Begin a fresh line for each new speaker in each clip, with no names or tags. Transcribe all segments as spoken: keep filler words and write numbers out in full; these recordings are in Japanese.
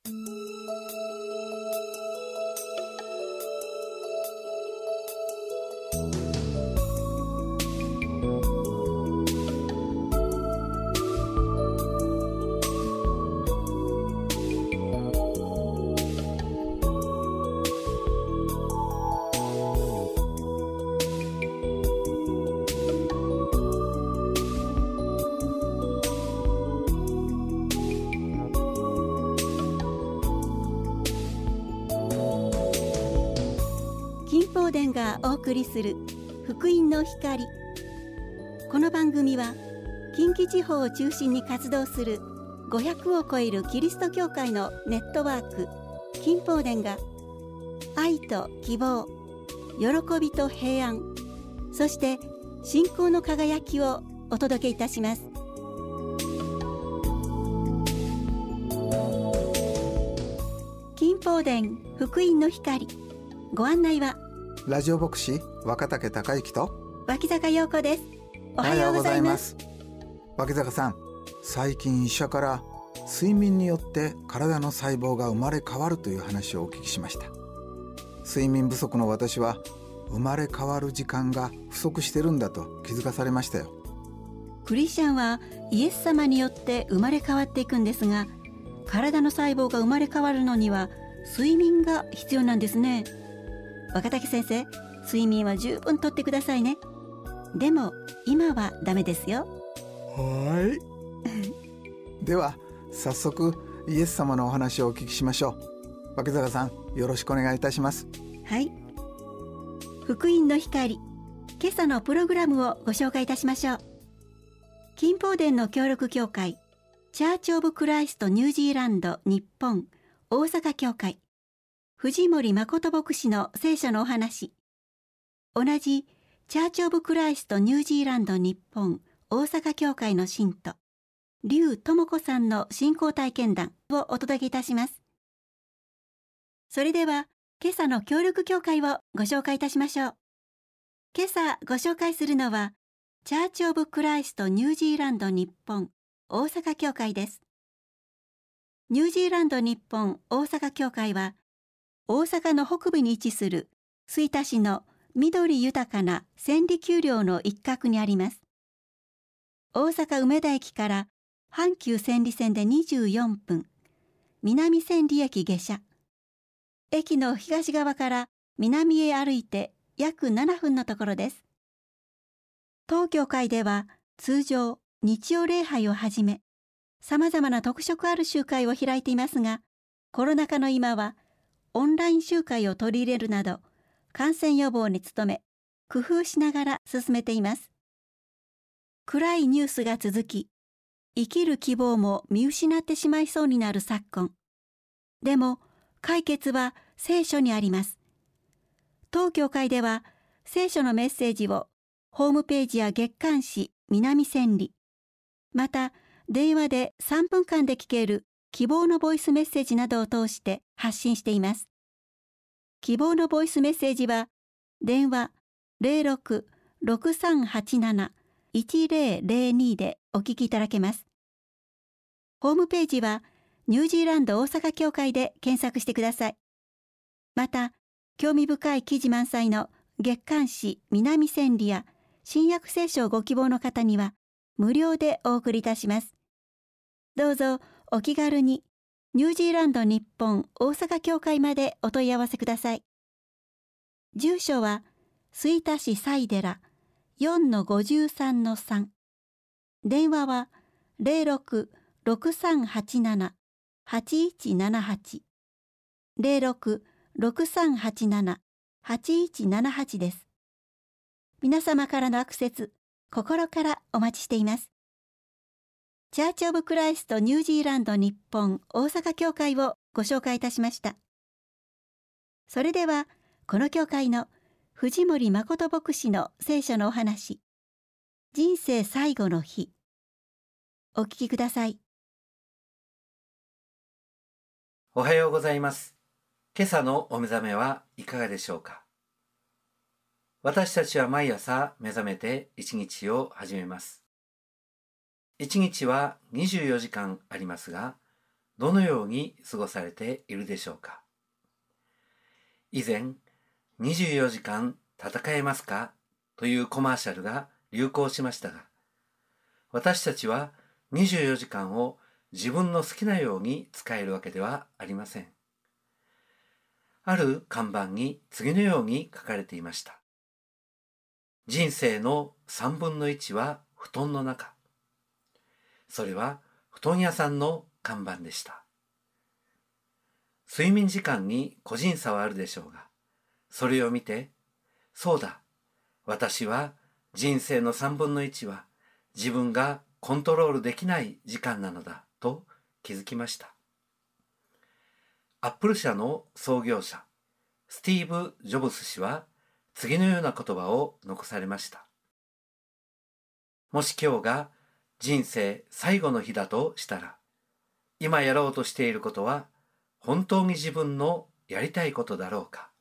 金宝殿がお送りする福音の光。この番組は近畿地方を中心に活動するごひゃくを超えるキリスト教会のネットワーク金宝殿が愛と希望、喜びと平安、そして信仰の輝きをお届けいたします。金宝殿福音の光、ご案内は
ラジオ牧師若竹孝之と
脇坂陽子です。おはようございます。
脇坂さん、最近医者から睡眠によって体の細胞が生まれ変わるという話をお聞きしました。睡眠不足の私は生まれ変わる時間が不足してるんだと気づかされましたよ。
クリスチャンはイエス様によって生まれ変わっていくんですが、体の細胞が生まれ変わるのには睡眠が必要なんですね。若竹先生、睡眠は十分とってくださいね。でも今はダメですよ。
はいでは早速イエス様のお話をお聞きしましょう。脇坂さん、よろしくお願いいたします。
はい、福音の光、今朝のプログラムをご紹介いたしましょう。金宝殿の協力協会チャーチオブクライストニュージーランド日本大阪教会藤森誠牧師の聖書のお話、同じチャーチオブクライストニュージーランド日本大阪教会の信徒劉智子さんの信仰体験談をお届けいたします。それでは今朝の協力教会をご紹介いたしましょう。今朝ご紹介するのはチャーチオブクライストニュージーランド日本大阪教会です。ニュージーランド日本大阪教会は大阪の北部に位置する吹田市の緑豊かな千里丘陵の一角にあります。大阪梅田駅から阪急千里線でにじゅうよんぷん、南千里駅下車。駅の東側から南へ歩いて約ななふんのところです。当教会では通常日曜礼拝をはじめ、さまざまな特色ある集会を開いていますが、コロナ禍の今はオンライン集会を取り入れるなど、感染予防に努め、工夫しながら進めています。暗いニュースが続き、生きる希望も見失ってしまいそうになる昨今。でも、解決は聖書にあります。当教会では、聖書のメッセージをホームページや月刊誌南千里、また電話でさんぷんかんで聞ける希望のボイスメッセージなどを通して発信しています。希望のボイスメッセージは電話 ゼロろく ろくさんはちなな いちゼロゼロに でお聞きいただけます。ホームページはニュージーランド大阪教会で検索してください。また、興味深い記事満載の月刊誌南千里や新約聖書をご希望の方には無料でお送りいたします。どうぞお気軽にニュージーランド日本大阪教会までお問い合わせください。住所は吹田市西寺 よんのごじゅうさんのさん。電話は ゼロろく ろくさんはちなな はちいちななはち ゼロろく ろくさんはちなな はちいちななはち です。皆様からのアクセス、心からお待ちしています。チャーチオブクライストニュージーランド日本大阪教会をご紹介いたしました。それでは、この教会の藤森誠牧師の聖書のお話、人生最後の日、お聞きください。
おはようございます。今朝のお目覚めはいかがでしょうか。私たちは毎朝目覚めて一日を始めます。一日はにじゅうよじかんありますが、 どのように過ごされているでしょうか。以前、にじゅうよじかん戦えますかというコマーシャルが流行しましたが、私たちはにじゅうよじかんを自分の好きなように使えるわけではありません。ある看板に次のように書かれていました。人生のさんぶんのいちは布団の中。それは布団屋さんの看板でした。睡眠時間に個人差はあるでしょうが、それを見て、そうだ、私は人生のさんぶんのいちは自分がコントロールできない時間なのだと気づきました。アップル社の創業者、スティーブ・ジョブス氏は次のような言葉を残されました。もし今日が人生最後の日だとしたら、今やろうとしていることは本当に自分のやりたいことだろうか。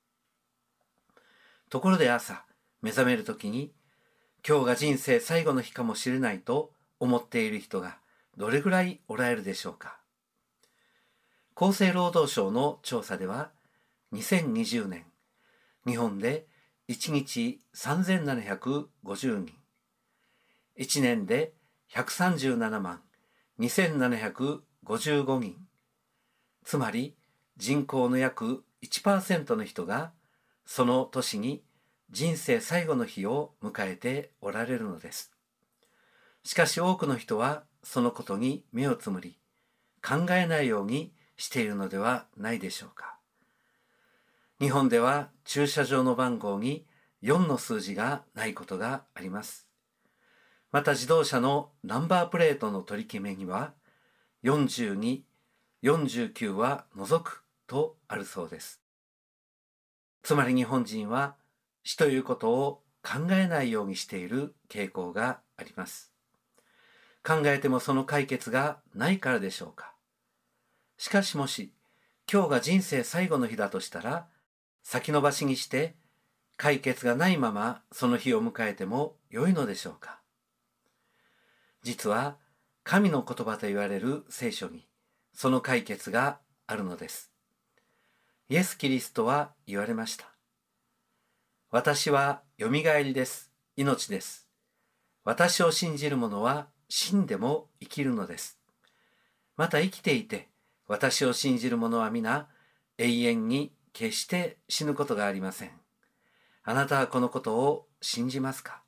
ところで朝目覚めるときに、今日が人生最後の日かもしれないと思っている人がどれぐらいおられるでしょうか。厚生労働省の調査では、にせんにじゅうねん、日本でいちにちさんぜんななひゃくごじゅうにん、いちねんでひゃくさんじゅうななまんにせんななひゃくごじゅうごにん、つまり人口の約 いちパーセント の人がその年に人生最後の日を迎えておられるのです。しかし多くの人はそのことに目をつむり、考えないようにしているのではないでしょうか。日本では駐車場の番号によんの数字がないことがあります。また自動車のナンバープレートの取り決めにはよんじゅうに、よんじゅうきゅうは除くとあるそうです。つまり日本人は死ということを考えないようにしている傾向があります。考えてもその解決がないからでしょうか。しかしもし今日が人生最後の日だとしたら、先延ばしにして解決がないままその日を迎えても良いのでしょうか。実は神の言葉と言われる聖書にその解決があるのです。イエス・キリストは言われました。私はよみがえりです。命です。私を信じる者は死んでも生きるのです。また生きていて私を信じる者は皆永遠に決して死ぬことがありません。あなたはこのことを信じますか？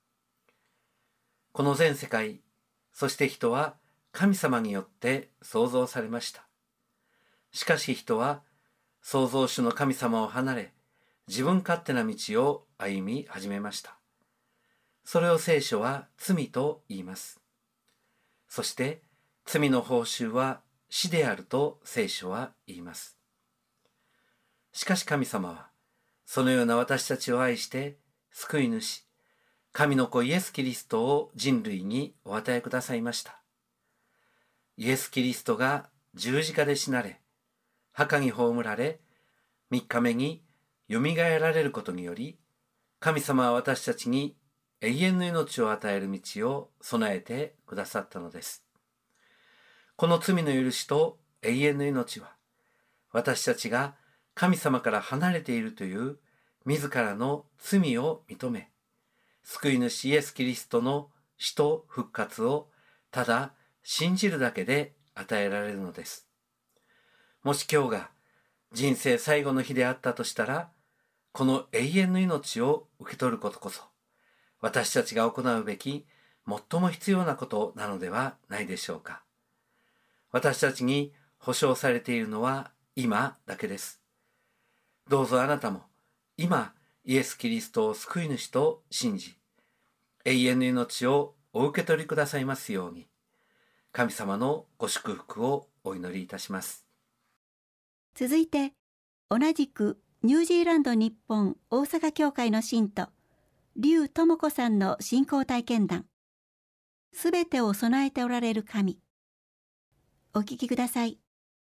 この全世界、そして人は神様によって創造されました。しかし人は創造主の神様を離れ、自分勝手な道を歩み始めました。それを聖書は罪と言います。そして罪の報酬は死であると聖書は言います。しかし神様はそのような私たちを愛して救い主、神の子イエス・キリストを人類にお与えくださいました。イエス・キリストが十字架で死なれ、墓に葬られ、三日目によみがえられることにより、神様は私たちに永遠の命を与える道を備えてくださったのです。この罪の許しと永遠の命は、私たちが神様から離れているという自らの罪を認め、救い主イエス・キリストの死と復活をただ信じるだけで与えられるのです。もし今日が人生最後の日であったとしたら、この永遠の命を受け取ることこそ、私たちが行うべき最も必要なことなのではないでしょうか。私たちに保証されているのは今だけです。どうぞあなたも今イエス・キリストを救い主と信じ、永遠の命をお受け取りくださいますように、神様のご祝福をお祈りいたします。
続いて同じくニュージーランド日本大阪教会の信徒劉智子さんの信仰体験談、すべてを備えておられる神。お聞きください。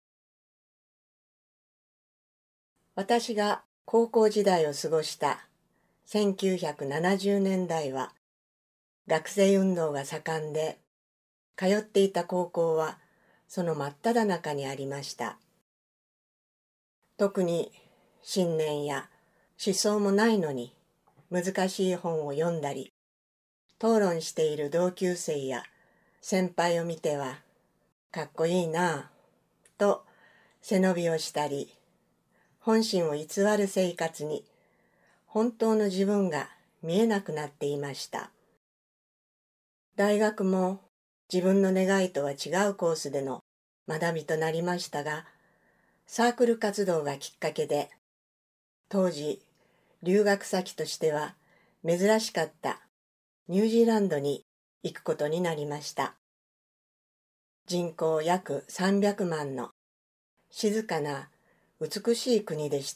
私が高校時代を過ごしたせんきゅうひゃくななじゅうねんだいは学生運動が盛んで、通っていた高校はその真っ只中にありました。特に信念や思想もないのに難しい本を読んだり、討論している同級生や先輩を見ては、かっこいいなぁと背伸びをしたり、本心を偽る生活に本当の自分が見えなくなっていました。大学も自分の願いとは違うコースでの学びとなりましたが、サークル活動がきっかけで、当時留学先としては珍しかったニュージーランドに行くことになりました。人口約さんびゃくまんの静かな美しい国でした。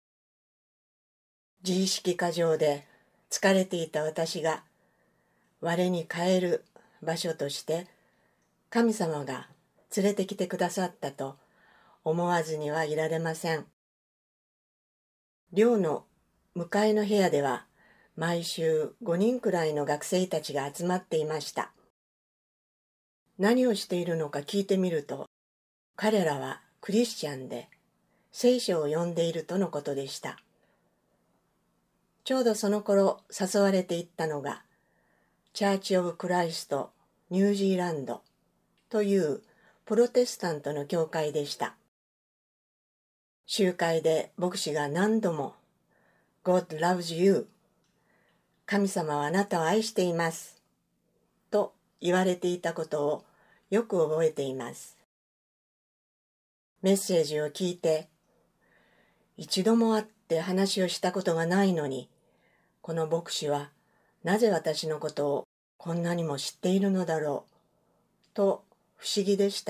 自意識過剰で疲れていた私が我に返る場所として神様が連れてきてくださったと思わずにはいられません。寮の向かいの部屋では毎週ごにんくらいの学生たちが集まっていました。何をしているのか聞いてみると、彼らはクリスチャンで聖書を読んでいるとのことでした。ちょうどその頃誘われていったのが、チャーチ・オブ・クライスト・ニュージーランドというプロテスタントの教会でした。集会で牧師が何度も God loves you 神様はあなたを愛していますと言われていたことをよく覚えています。メッセージを聞いて、一度も会って話をしたことがないのに、この牧師はなぜ私のことをこんなにも知っているのだろうと不思議でした。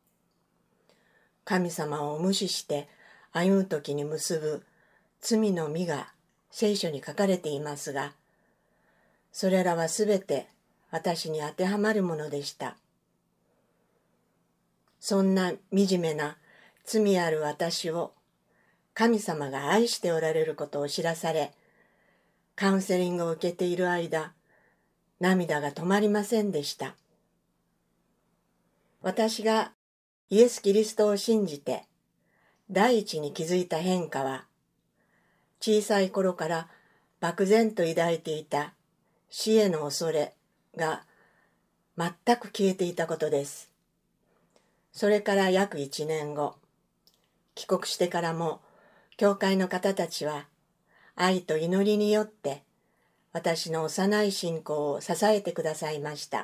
神様を無視して歩むときに結ぶ罪の実が聖書に書かれていますが、それらはすべて私に当てはまるものでした。そんな惨めな罪ある私を神様が愛しておられることを知らされ、カウンセリングを受けている間、涙が止まりませんでした。私がイエス・キリストを信じて第一に気づいた変化は、小さい頃から漠然と抱いていた死への恐れが全く消えていたことです。それから約一年後、帰国してからも教会の方たちは愛と祈りによって私の幼い信仰を支えてくださいました。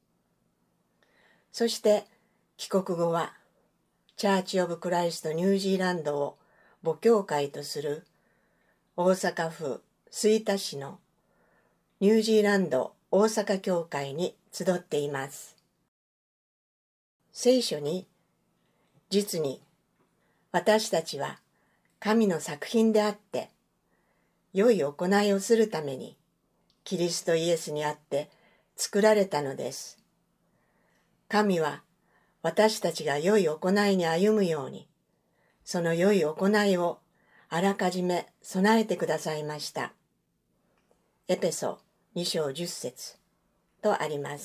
そして帰国後はチャーチ・オブ・クライスト・ニュージーランドを母教会とする大阪府吹田市のニュージーランド大阪教会に集っています。聖書に、実に私たちは神の作品であって、良い行いをするためにキリストイエスにあって作られたのです。神は私たちが良い行いに歩むように、その良い行いをあらかじめ備えてくださいました。エペソに章じゅっ節とあります。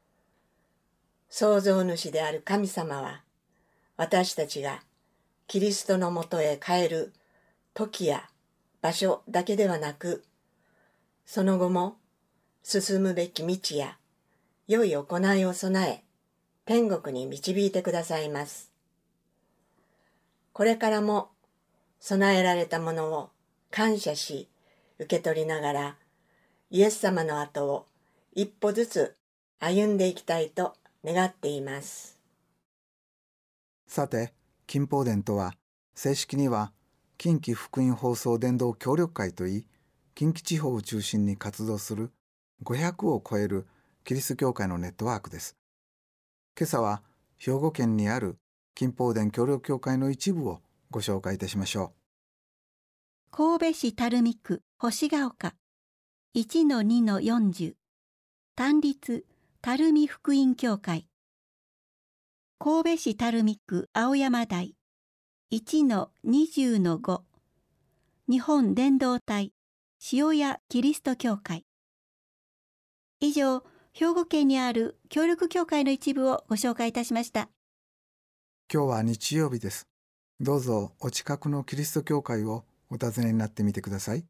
創造主である神様は、私たちがキリストのもとへ帰る時や場所だけではなく、その後も進むべき道や良い行いを備え、天国に導いてくださいます。これからも備えられたものを感謝し受け取りながら、イエス様の後を一歩ずつ歩んでいきたいと願っています。
さて、金宝殿とは正式には近畿福音放送伝道協力会といい、近畿地方を中心に活動するごひゃくを超えるキリスト教会のネットワークです。今朝は兵庫県にある金宝殿協力協会の一部をご紹介いたしましょ
う。神戸市垂水区星ヶ丘 いちのにのよんじゅう 単立垂水福音教会、神戸市垂水区青山台 いちのにじゅうのご 日本伝道隊塩谷キリスト教会。以上、 兵庫県にある協力教会の一部をご紹介いたしました。
今日は日曜日です。どうぞお近くのキリスト教会をお訪ねになってみてください。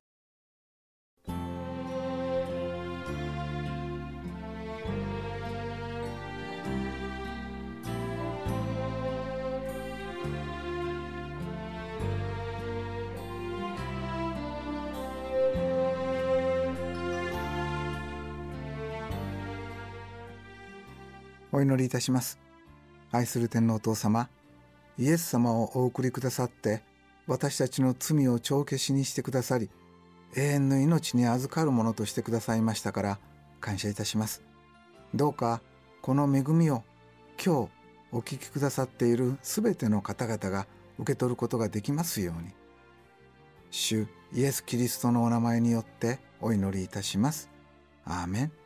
お祈りいたします。愛する天皇お父様、イエス様をお送りくださって私たちの罪を帳消しにしてくださり、永遠の命に預かるものとしてくださいましたから感謝いたします。どうかこの恵みを今日お聞きくださっているすべての方々が受け取ることができますように、主イエス・キリストのお名前によってお祈りいたします。アーメン。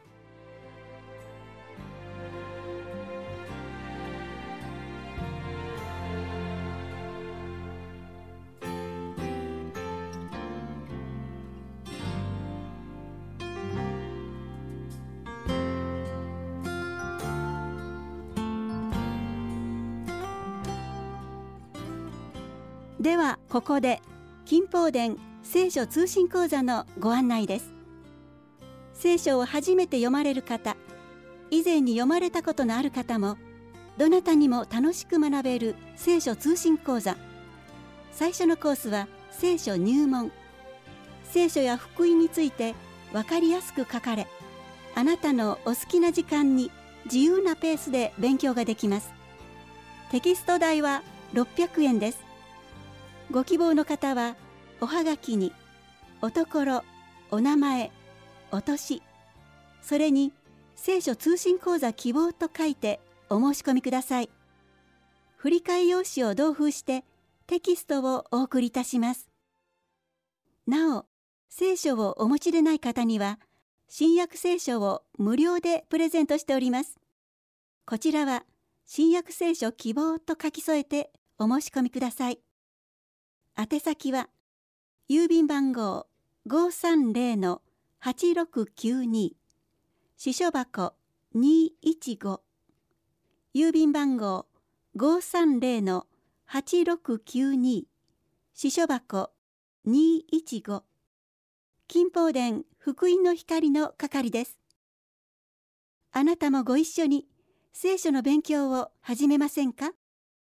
ではここで金宝殿聖書通信講座のご案内です。聖書を初めて読まれる方、以前に読まれたことのある方も、どなたにも楽しく学べる聖書通信講座。最初のコースは聖書入門。聖書や福音について分かりやすく書かれ、あなたのお好きな時間に自由なペースで勉強ができます。テキスト代はろっぴゃくえんです。ご希望の方はおはがきにおところ、お名前、お年、それに聖書通信講座希望と書いてお申し込みください。振り替え用紙を同封してテキストをお送りいたします。なお、聖書をお持ちでない方には新約聖書を無料でプレゼントしております。こちらは新約聖書希望と書き添えてお申し込みください。宛先は郵便番号 ごーさんぜろのはちろくきゅうに 支所箱にーいちご、郵便番号 ごーさんぜろのはちろくきゅうに 支所箱にーいちご、金宝殿福音の光の係です。あなたもご一緒に聖書の勉強を始めませんか？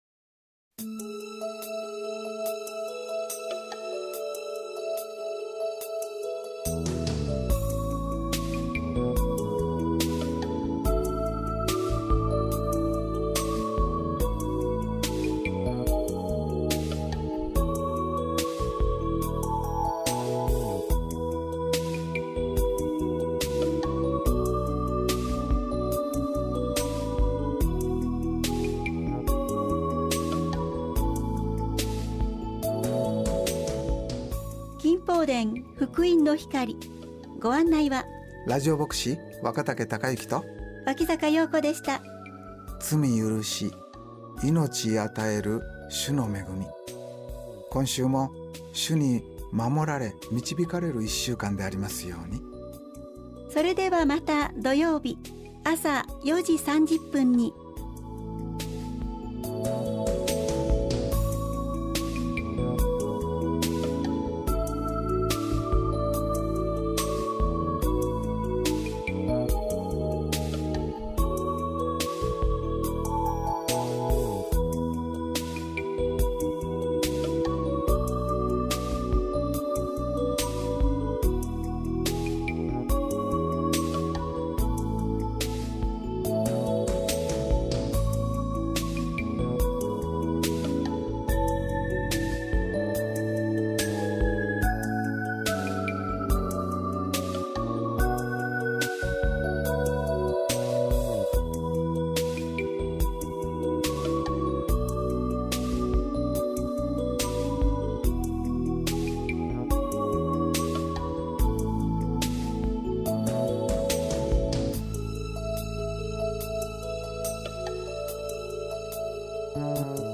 金宝殿福音の光、ご案内は
ラジオ牧師若竹孝之と
脇坂陽子でした。
罪許し命与える主の恵み、今週も主に守られ導かれる一週間でありますように。
それではまた土曜日朝よじさんじゅっぷんに。
うん。